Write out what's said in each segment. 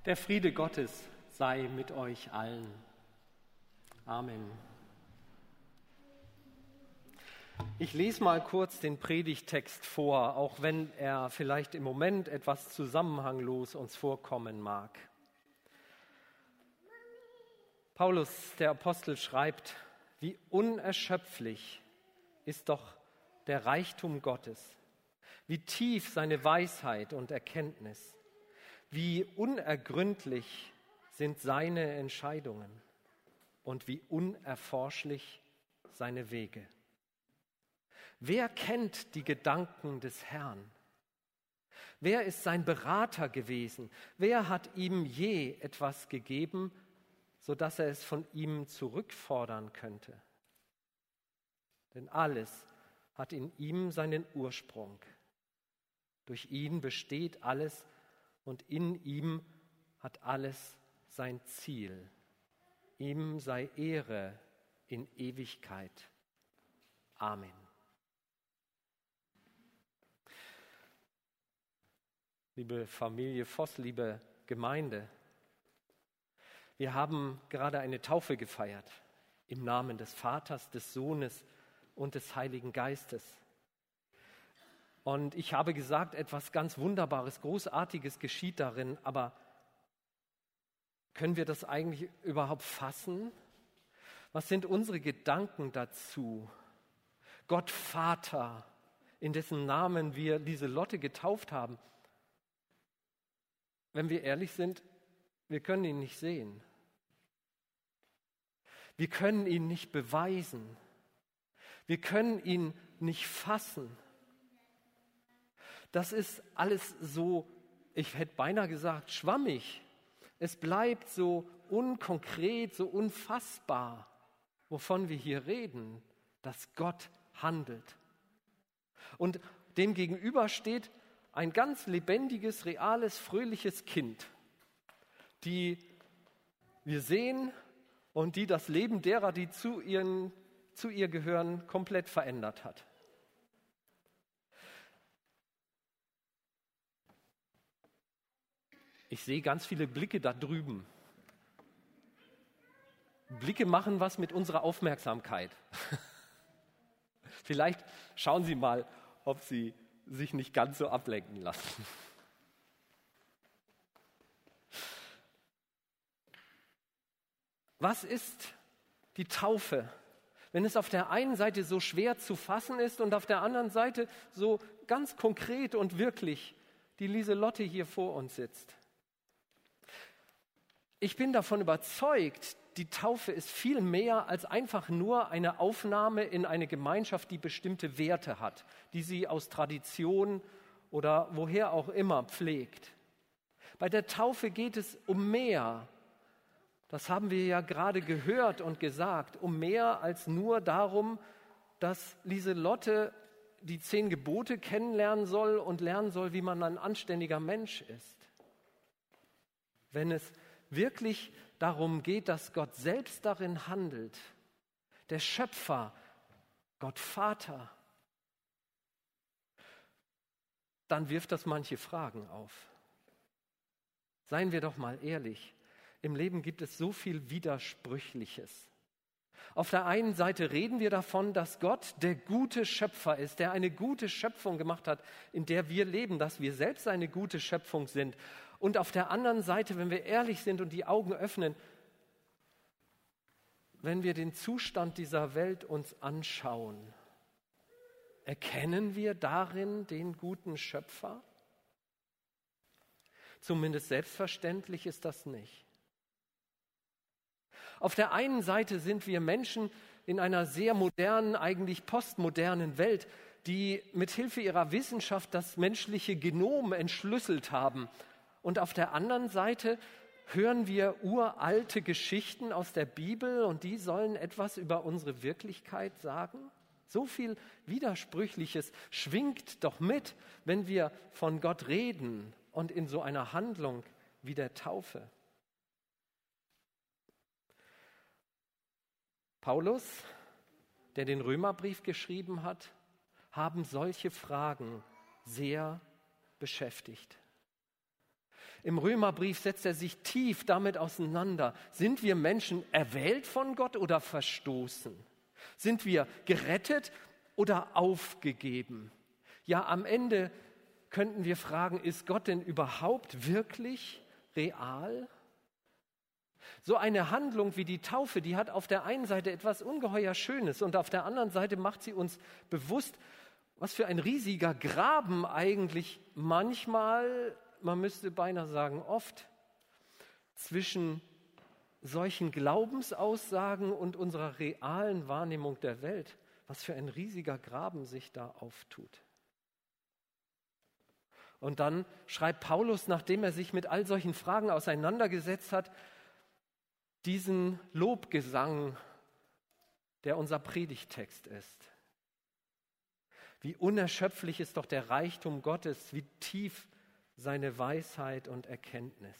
Der Friede Gottes sei mit euch allen. Amen. Ich lese mal kurz den Predigttext vor, auch wenn er vielleicht im Moment etwas zusammenhanglos uns vorkommen mag. Paulus, der Apostel, schreibt: Wie unerschöpflich ist doch der Reichtum Gottes, wie tief seine Weisheit und Erkenntnis, wie unergründlich sind seine Entscheidungen und wie unerforschlich seine Wege. Wer kennt die Gedanken des Herrn? Wer ist sein Berater gewesen? Wer hat ihm je etwas gegeben, sodass er es von ihm zurückfordern könnte? Denn alles hat in ihm seinen Ursprung. Durch ihn besteht alles und in ihm hat alles sein Ziel. Ihm sei Ehre in Ewigkeit. Amen. Liebe Familie Voss, liebe Gemeinde, wir haben gerade eine Taufe gefeiert im Namen des Vaters, des Sohnes und des Heiligen Geistes. Und ich habe gesagt, etwas ganz Wunderbares, Großartiges geschieht darin, aber können wir das eigentlich überhaupt fassen? Was sind unsere Gedanken dazu? Gott Vater, in dessen Namen wir Lieselotte getauft haben. Wenn wir ehrlich sind, wir können ihn nicht sehen. Wir können ihn nicht beweisen. Wir können ihn nicht fassen. Das ist alles so, ich hätte beinahe gesagt, schwammig. Es bleibt so unkonkret, so unfassbar, wovon wir hier reden, dass Gott handelt. Und dem gegenüber steht ein ganz lebendiges, reales, fröhliches Kind, die wir sehen und die das Leben derer, die zu ihr gehören, komplett verändert hat. Ich sehe ganz viele Blicke da drüben. Blicke machen was mit unserer Aufmerksamkeit. Vielleicht schauen Sie mal, ob Sie sich nicht ganz so ablenken lassen. Was ist die Taufe, wenn es auf der einen Seite so schwer zu fassen ist und auf der anderen Seite so ganz konkret und wirklich die Lieselotte hier vor uns sitzt? Ich bin davon überzeugt, die Taufe ist viel mehr als einfach nur eine Aufnahme in eine Gemeinschaft, die bestimmte Werte hat, die sie aus Tradition oder woher auch immer pflegt. Bei der Taufe geht es um mehr. Das haben wir ja gerade gehört und gesagt, um mehr als nur darum, dass Lieselotte die 10 Gebote kennenlernen soll und lernen soll, wie man ein anständiger Mensch ist. Wenn es wirklich darum geht, dass Gott selbst darin handelt, der Schöpfer, Gott Vater, dann wirft das manche Fragen auf. Seien wir doch mal ehrlich, im Leben gibt es so viel Widersprüchliches. Auf der einen Seite reden wir davon, dass Gott der gute Schöpfer ist, der eine gute Schöpfung gemacht hat, in der wir leben, dass wir selbst eine gute Schöpfung sind. Und auf der anderen Seite, wenn wir ehrlich sind und die Augen öffnen, wenn wir den Zustand dieser Welt uns anschauen, erkennen wir darin den guten Schöpfer? Zumindest selbstverständlich ist das nicht. Auf der einen Seite sind wir Menschen in einer sehr modernen, eigentlich postmodernen Welt, die mit Hilfe ihrer Wissenschaft das menschliche Genom entschlüsselt haben. Und auf der anderen Seite hören wir uralte Geschichten aus der Bibel und die sollen etwas über unsere Wirklichkeit sagen. So viel Widersprüchliches schwingt doch mit, wenn wir von Gott reden und in so einer Handlung wie der Taufe. Paulus, der den Römerbrief geschrieben hat, haben solche Fragen sehr beschäftigt. Im Römerbrief setzt er sich tief damit auseinander. Sind wir Menschen erwählt von Gott oder verstoßen? Sind wir gerettet oder aufgegeben? Ja, am Ende könnten wir fragen, ist Gott denn überhaupt wirklich real? So eine Handlung wie die Taufe, die hat auf der einen Seite etwas ungeheuer Schönes und auf der anderen Seite macht sie uns bewusst, was für ein riesiger Graben eigentlich manchmal, man müsste beinahe sagen oft, zwischen solchen Glaubensaussagen und unserer realen Wahrnehmung der Welt, was für ein riesiger Graben sich da auftut. Und dann schreibt Paulus, nachdem er sich mit all solchen Fragen auseinandergesetzt hat, diesen Lobgesang, der unser Predigttext ist. Wie unerschöpflich ist doch der Reichtum Gottes, wie tief seine Weisheit und Erkenntnis.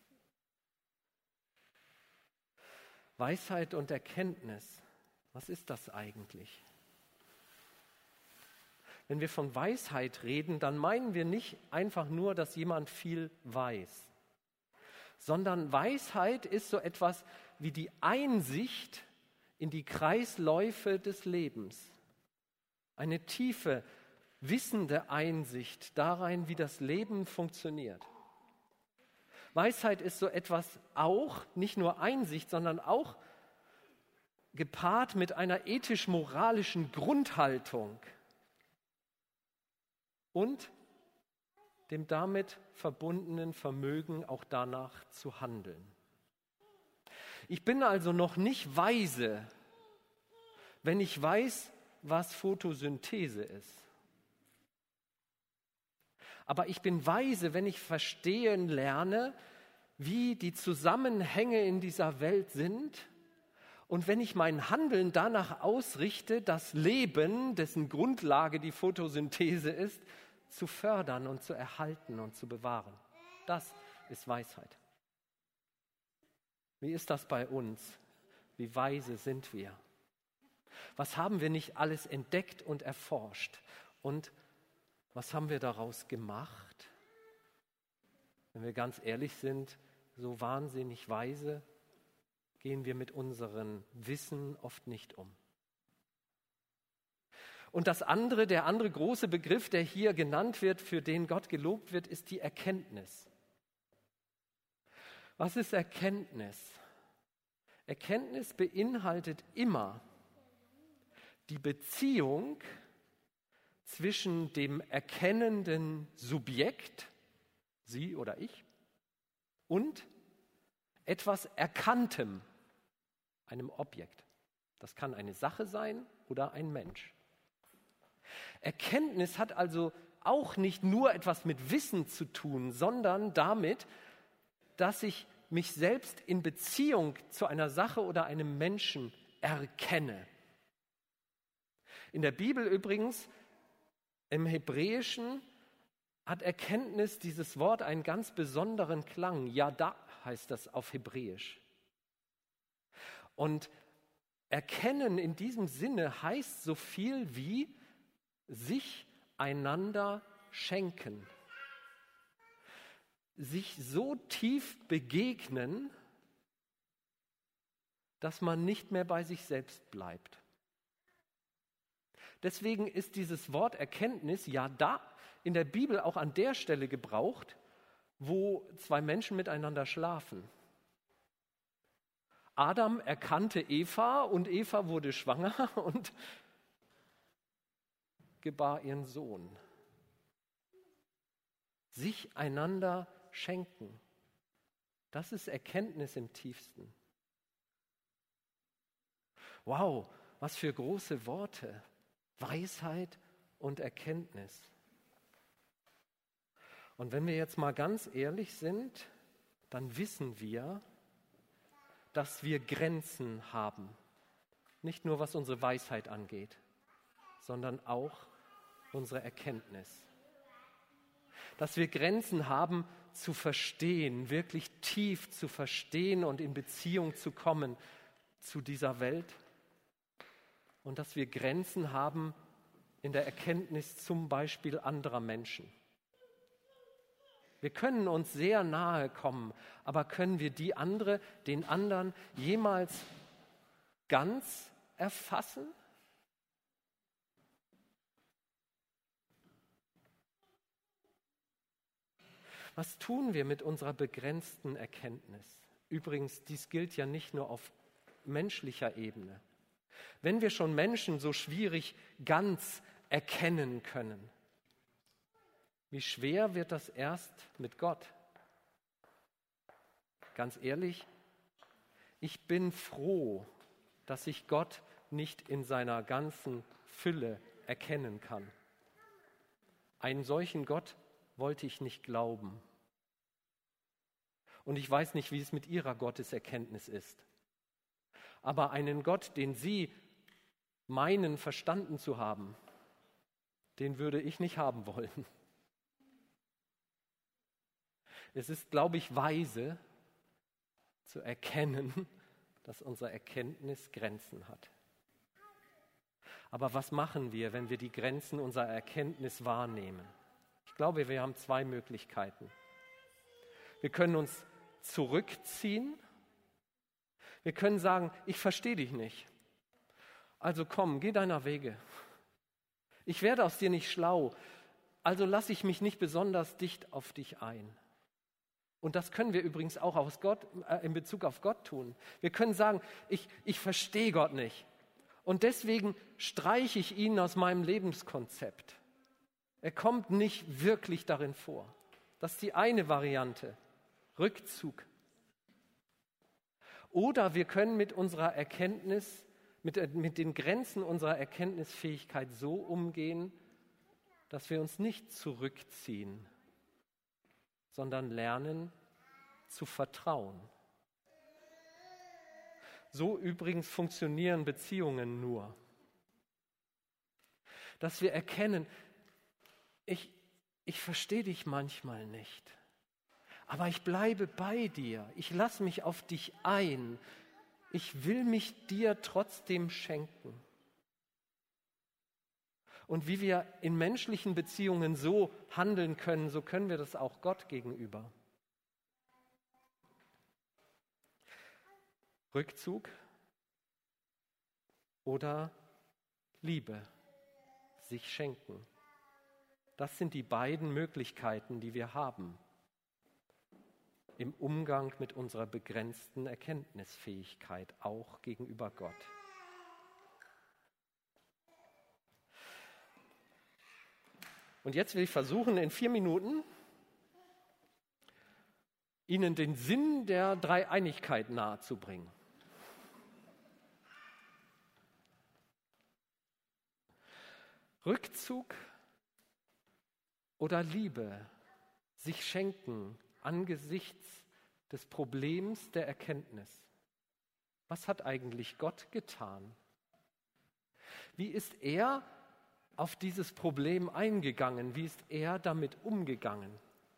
Weisheit und Erkenntnis, was ist das eigentlich? Wenn wir von Weisheit reden, dann meinen wir nicht einfach nur, dass jemand viel weiß, sondern Weisheit ist so etwas wie die Einsicht in die Kreisläufe des Lebens. Eine tiefe, wissende Einsicht darein, wie das Leben funktioniert. Weisheit ist so etwas auch, nicht nur Einsicht, sondern auch gepaart mit einer ethisch-moralischen Grundhaltung und dem damit verbundenen Vermögen, auch danach zu handeln. Ich bin also noch nicht weise, wenn ich weiß, was Photosynthese ist. Aber ich bin weise, wenn ich verstehen lerne, wie die Zusammenhänge in dieser Welt sind und wenn ich mein Handeln danach ausrichte, das Leben, dessen Grundlage die Photosynthese ist, zu fördern und zu erhalten und zu bewahren. Das ist Weisheit. Wie ist das bei uns? Wie weise sind wir? Was haben wir nicht alles entdeckt und erforscht? Und was haben wir daraus gemacht? Wenn wir ganz ehrlich sind, so wahnsinnig weise gehen wir mit unserem Wissen oft nicht um. Und der andere große Begriff, der hier genannt wird, für den Gott gelobt wird, ist die Erkenntnis. Was ist Erkenntnis? Erkenntnis beinhaltet immer die Beziehung zwischen dem erkennenden Subjekt, Sie oder ich, und etwas Erkanntem, einem Objekt. Das kann eine Sache sein oder ein Mensch. Erkenntnis hat also auch nicht nur etwas mit Wissen zu tun, sondern damit, dass ich mich selbst in Beziehung zu einer Sache oder einem Menschen erkenne. In der Bibel übrigens, im Hebräischen, hat Erkenntnis, dieses Wort, einen ganz besonderen Klang. Yada heißt das auf Hebräisch. Und erkennen in diesem Sinne heißt so viel wie sich einander schenken. Sich so tief begegnen, dass man nicht mehr bei sich selbst bleibt. Deswegen ist dieses Wort Erkenntnis ja da in der Bibel auch an der Stelle gebraucht, wo zwei Menschen miteinander schlafen. Adam erkannte Eva und Eva wurde schwanger und gebar ihren Sohn. Sich einander schenken, das ist Erkenntnis im tiefsten. Wow, was für große Worte. Weisheit und Erkenntnis. Und wenn wir jetzt mal ganz ehrlich sind, dann wissen wir, dass wir Grenzen haben. Nicht nur was unsere Weisheit angeht, sondern auch unsere Erkenntnis. Dass wir Grenzen haben zu verstehen, wirklich tief zu verstehen und in Beziehung zu kommen zu dieser Welt. Und dass wir Grenzen haben in der Erkenntnis zum Beispiel anderer Menschen. Wir können uns sehr nahe kommen, aber können wir den anderen jemals ganz erfassen? Was tun wir mit unserer begrenzten Erkenntnis? Übrigens, dies gilt ja nicht nur auf menschlicher Ebene. Wenn wir schon Menschen so schwierig ganz erkennen können, wie schwer wird das erst mit Gott? Ganz ehrlich, ich bin froh, dass ich Gott nicht in seiner ganzen Fülle erkennen kann. Einen solchen Gott wollte ich nicht glauben. Und ich weiß nicht, wie es mit Ihrer Gotteserkenntnis ist. Aber einen Gott, den Sie meinen, verstanden zu haben, den würde ich nicht haben wollen. Es ist, glaube ich, weise zu erkennen, dass unsere Erkenntnis Grenzen hat. Aber was machen wir, wenn wir die Grenzen unserer Erkenntnis wahrnehmen? Ich glaube, wir haben zwei Möglichkeiten. Wir können uns zurückziehen. Wir können sagen, ich verstehe dich nicht. Also komm, geh deiner Wege. Ich werde aus dir nicht schlau, also lasse ich mich nicht besonders dicht auf dich ein. Und das können wir übrigens auch in Bezug auf Gott tun. Wir können sagen, ich verstehe Gott nicht. Und deswegen streiche ich ihn aus meinem Lebenskonzept. Er kommt nicht wirklich darin vor. Das ist die eine Variante, Rückzug. Oder wir können mit unserer Erkenntnis, mit den Grenzen unserer Erkenntnisfähigkeit so umgehen, dass wir uns nicht zurückziehen, sondern lernen zu vertrauen. So übrigens funktionieren Beziehungen nur. Dass wir erkennen, ich verstehe dich manchmal nicht, aber ich bleibe bei dir, ich lasse mich auf dich ein, ich will mich dir trotzdem schenken. Und wie wir in menschlichen Beziehungen so handeln können, so können wir das auch Gott gegenüber. Rückzug oder Liebe, sich schenken. Das sind die beiden Möglichkeiten, die wir haben im Umgang mit unserer begrenzten Erkenntnisfähigkeit, auch gegenüber Gott. Und jetzt will ich versuchen, in 4 Minuten Ihnen den Sinn der Dreieinigkeit nahezubringen. Rückzug oder Liebe, sich schenken angesichts des Problems der Erkenntnis. Was hat eigentlich Gott getan? Wie ist er auf dieses Problem eingegangen? Wie ist er damit umgegangen?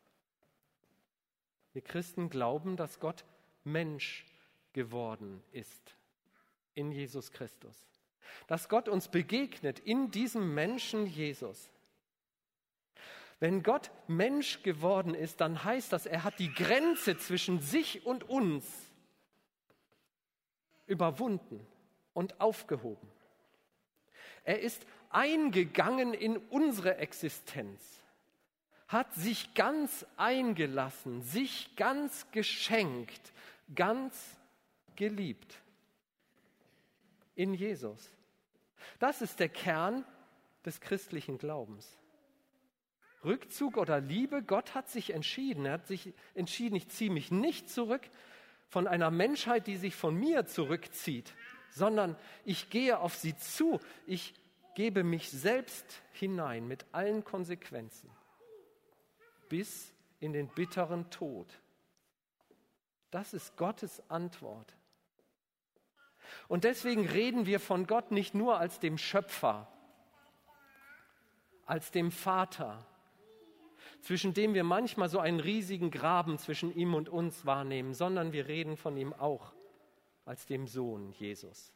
Wir Christen glauben, dass Gott Mensch geworden ist in Jesus Christus. Dass Gott uns begegnet in diesem Menschen Jesus. Wenn Gott Mensch geworden ist, dann heißt das, er hat die Grenze zwischen sich und uns überwunden und aufgehoben. Er ist eingegangen in unsere Existenz, hat sich ganz eingelassen, sich ganz geschenkt, ganz geliebt in Jesus. Das ist der Kern des christlichen Glaubens. Rückzug oder Liebe, Gott hat sich entschieden. Er hat sich entschieden, ich ziehe mich nicht zurück von einer Menschheit, die sich von mir zurückzieht, sondern ich gehe auf sie zu. Ich gebe mich selbst hinein mit allen Konsequenzen bis in den bitteren Tod. Das ist Gottes Antwort. Und deswegen reden wir von Gott nicht nur als dem Schöpfer, als dem Vater, zwischen dem wir manchmal so einen riesigen Graben zwischen ihm und uns wahrnehmen, sondern wir reden von ihm auch als dem Sohn Jesus,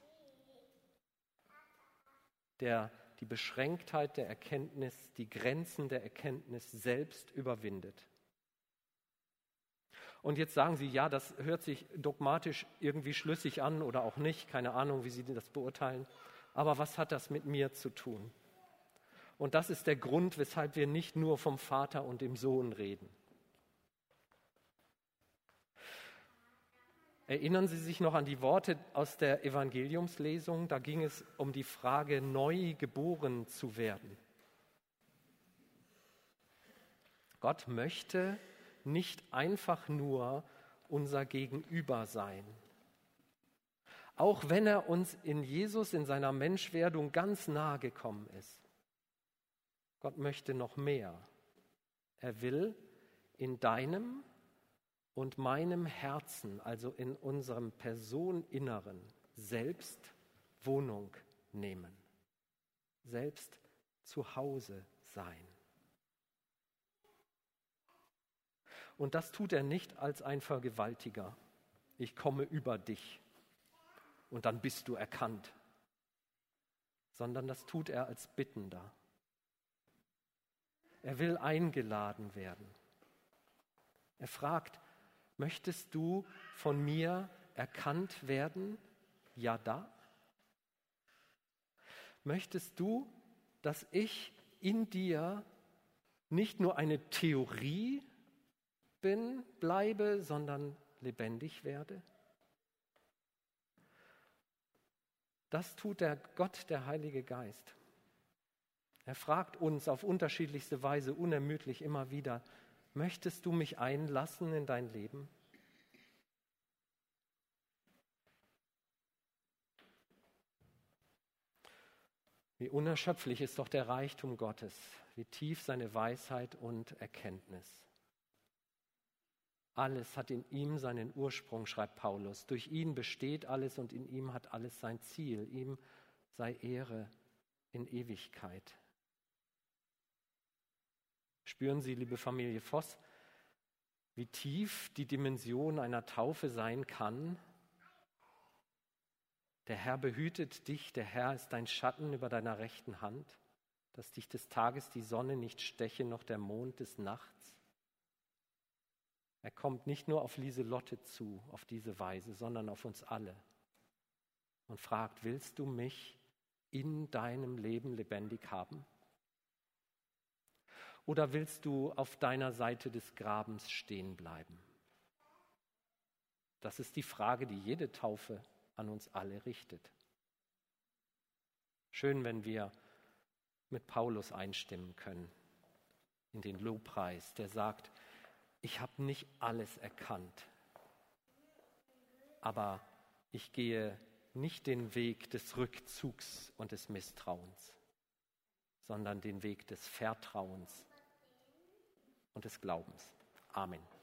der die Beschränktheit der Erkenntnis, die Grenzen der Erkenntnis selbst überwindet Und jetzt sagen Sie, ja, das hört sich dogmatisch irgendwie schlüssig an oder auch nicht, keine Ahnung, wie Sie das beurteilen. Aber was hat das mit mir zu tun? Und das ist der Grund, weshalb wir nicht nur vom Vater und dem Sohn reden. Erinnern Sie sich noch an die Worte aus der Evangeliumslesung? Da ging es um die Frage, neu geboren zu werden. Gott möchte nicht einfach nur unser Gegenüber sein. Auch wenn er uns in Jesus, in seiner Menschwerdung ganz nahe gekommen ist. Gott möchte noch mehr. Er will in deinem und meinem Herzen, also in unserem Personinneren, selbst Wohnung nehmen. Selbst zu Hause sein. Und das tut er nicht als ein Vergewaltiger. Ich komme über dich und dann bist du erkannt. Sondern das tut er als Bittender. Er will eingeladen werden. Er fragt, möchtest du von mir erkannt werden? Ja, da. Möchtest du, dass ich in dir nicht nur eine Theorie bleibe, sondern lebendig werde? Das tut der Gott, der Heilige Geist. Er fragt uns auf unterschiedlichste Weise unermüdlich immer wieder, möchtest du mich einlassen in dein Leben? Wie unerschöpflich ist doch der Reichtum Gottes, wie tief seine Weisheit und Erkenntnis. Alles hat in ihm seinen Ursprung, schreibt Paulus. Durch ihn besteht alles und in ihm hat alles sein Ziel. Ihm sei Ehre in Ewigkeit. Spüren Sie, liebe Familie Voss, wie tief die Dimension einer Taufe sein kann? Der Herr behütet dich, der Herr ist dein Schatten über deiner rechten Hand, dass dich des Tages die Sonne nicht steche, noch der Mond des Nachts. Er kommt nicht nur auf Lieselotte zu, auf diese Weise, sondern auf uns alle und fragt, willst du mich in deinem Leben lebendig haben? Oder willst du auf deiner Seite des Grabens stehen bleiben? Das ist die Frage, die jede Taufe an uns alle richtet. Schön, wenn wir mit Paulus einstimmen können in den Lobpreis, der sagt, ich habe nicht alles erkannt, aber ich gehe nicht den Weg des Rückzugs und des Misstrauens, sondern den Weg des Vertrauens und des Glaubens. Amen.